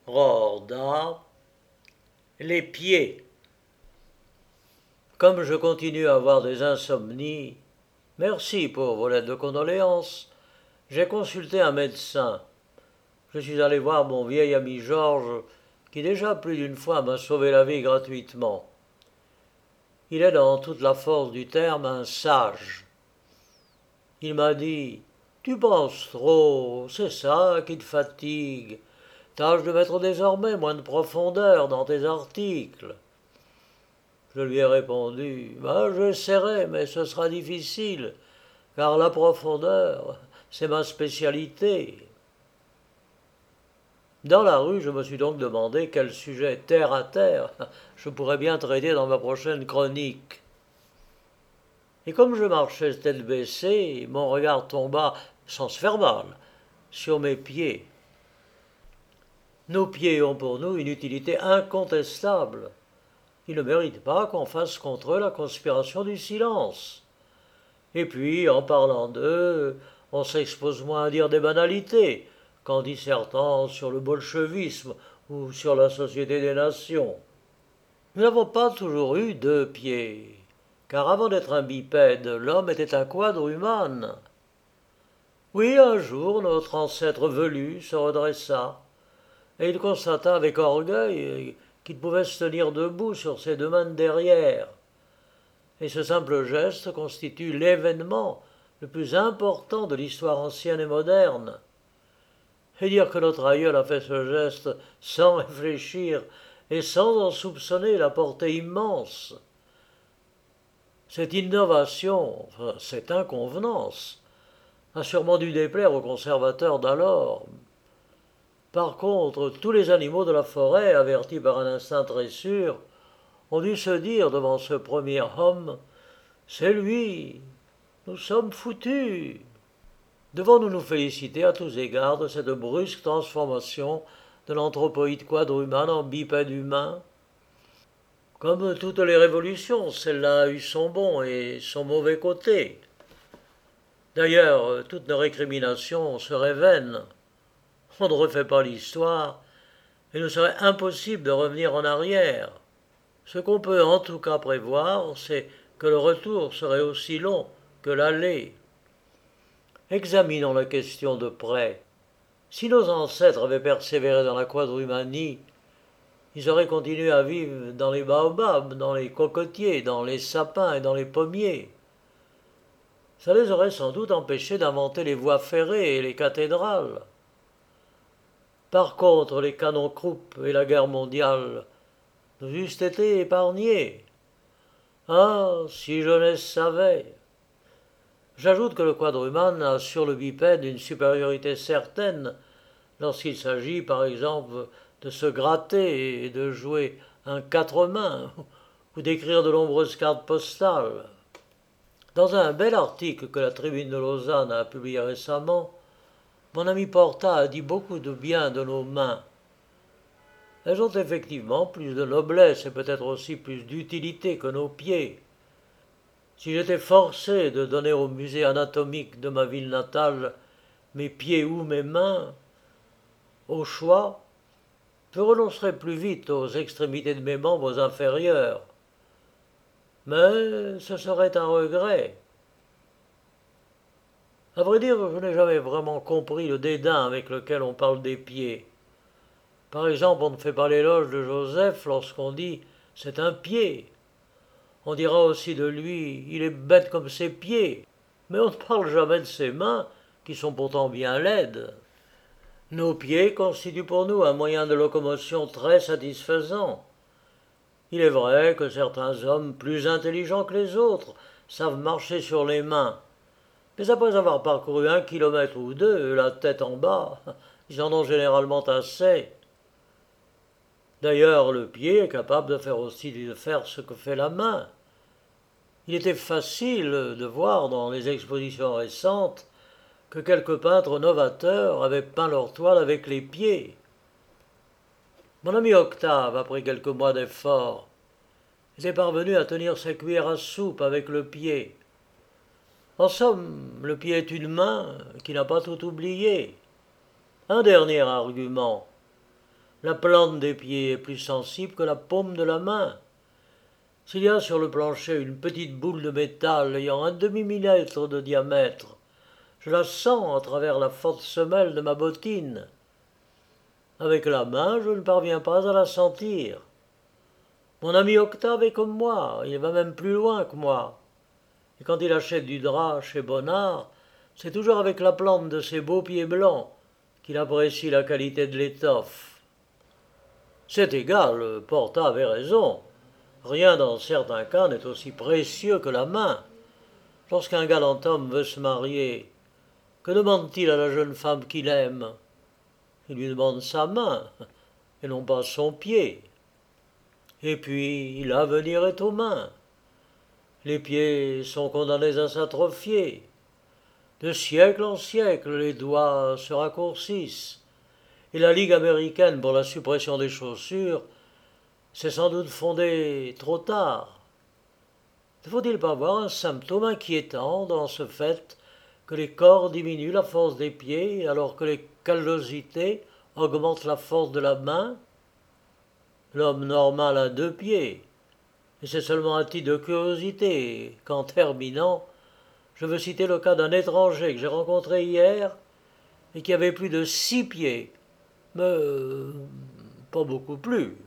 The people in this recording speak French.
Rorda, les pieds. Comme je continue à avoir des insomnies, merci pour vos lettres de condoléances, j'ai consulté un médecin. Je suis allé voir mon vieil ami Georges, qui déjà plus d'une fois m'a sauvé la vie gratuitement. Il est dans toute la force du terme un sage. Il m'a dit: Tu penses trop, c'est ça qui te fatigue. Tâche de mettre désormais moins de profondeur dans tes articles. Je lui ai répondu: J'essaierai, mais ce sera difficile, car la profondeur, c'est ma spécialité. Dans la rue, je me suis donc demandé quel sujet terre à terre je pourrais bien traiter dans ma prochaine chronique. Et comme je marchais tête baissée, mon regard tomba, sans se faire mal, sur mes pieds. Nos pieds ont pour nous une utilité incontestable. Ils ne méritent pas qu'on fasse contre eux la conspiration du silence. Et puis, en parlant d'eux, on s'expose moins à dire des banalités qu'en dissertant sur le bolchevisme ou sur la Société des Nations. Nous n'avons pas toujours eu deux pieds, car avant d'être un bipède, l'homme était un quadrumane. Oui, un jour, notre ancêtre velu se redressa, et il constata avec orgueil qu'il pouvait se tenir debout sur ses deux mains de derrière. Et ce simple geste constitue l'événement le plus important de l'histoire ancienne et moderne. Et dire que notre aïeul a fait ce geste sans réfléchir et sans en soupçonner la portée immense. Cette innovation, cette inconvenance, a sûrement dû déplaire aux conservateurs d'alors. Par contre, tous les animaux de la forêt, avertis par un instinct très sûr, ont dû se dire devant ce premier homme: C'est lui, nous sommes foutus. Devons-nous nous féliciter à tous égards de cette brusque transformation de l'anthropoïde quadrumane en bipède humain? Comme toutes les révolutions, celle-là a eu son bon et son mauvais côté. D'ailleurs, toutes nos récriminations seraient vaines. On ne refait pas l'histoire, et il nous serait impossible de revenir en arrière. Ce qu'on peut en tout cas prévoir, c'est que le retour serait aussi long que l'aller. Examinons la question de près. Si nos ancêtres avaient persévéré dans la quadrumanie, ils auraient continué à vivre dans les baobabs, dans les cocotiers, dans les sapins et dans les pommiers. Ça les aurait sans doute empêchés d'inventer les voies ferrées et les cathédrales. Par contre, les canons-croupes et la guerre mondiale nous eussent été épargnés. Ah, si jeunesse savait! J'ajoute que le quadrumane a sur le bipède une supériorité certaine lorsqu'il s'agit, par exemple, de se gratter et de jouer un quatre-mains ou d'écrire de nombreuses cartes postales. Dans un bel article que la Tribune de Lausanne a publié récemment, mon ami Porta a dit beaucoup de bien de nos mains. Elles ont effectivement plus de noblesse et peut-être aussi plus d'utilité que nos pieds. Si j'étais forcé de donner au musée anatomique de ma ville natale mes pieds ou mes mains, au choix, je renoncerais plus vite aux extrémités de mes membres inférieurs. Mais ce serait un regret. À vrai dire, je n'ai jamais vraiment compris le dédain avec lequel on parle des pieds. Par exemple, on ne fait pas l'éloge de Joseph lorsqu'on dit « c'est un pied ». On dira aussi de lui, il est bête comme ses pieds, mais on ne parle jamais de ses mains, qui sont pourtant bien laides. Nos pieds constituent pour nous un moyen de locomotion très satisfaisant. Il est vrai que certains hommes, plus intelligents que les autres, savent marcher sur les mains, mais après avoir parcouru 1 kilomètre ou 2, la tête en bas, ils en ont généralement assez. D'ailleurs, le pied est capable de faire ce que fait la main. Il était facile de voir dans les expositions récentes que quelques peintres novateurs avaient peint leurs toiles avec les pieds. Mon ami Octave, après quelques mois d'efforts, était parvenu à tenir sa cuillère à soupe avec le pied. En somme, le pied est une main qui n'a pas tout oublié. Un dernier argument. La plante des pieds est plus sensible que la paume de la main. S'il y a sur le plancher une petite boule de métal ayant un demi-millimètre de diamètre, je la sens à travers la forte semelle de ma bottine. Avec la main, je ne parviens pas à la sentir. Mon ami Octave est comme moi, il va même plus loin que moi. Et quand il achète du drap chez Bonnard, c'est toujours avec la plante de ses beaux pieds blancs qu'il apprécie la qualité de l'étoffe. C'est égal, Porta avait raison. Rien dans certains cas n'est aussi précieux que la main. Lorsqu'un galant homme veut se marier, que demande-t-il à la jeune femme qu'il aime? Il lui demande sa main, et non pas son pied. Et puis, l'avenir est aux mains. Les pieds sont condamnés à s'atrophier. De siècle en siècle, les doigts se raccourcissent. Et la Ligue américaine pour la suppression des chaussures s'est sans doute fondée trop tard. Ne faut-il pas voir un symptôme inquiétant dans ce fait que les corps diminuent la force des pieds alors que les callosités augmentent la force de la main? L'homme normal a 2 pieds, et c'est seulement un titre de curiosité qu'en terminant, je veux citer le cas d'un étranger que j'ai rencontré hier et qui avait plus de 6 pieds, mais pas beaucoup plus.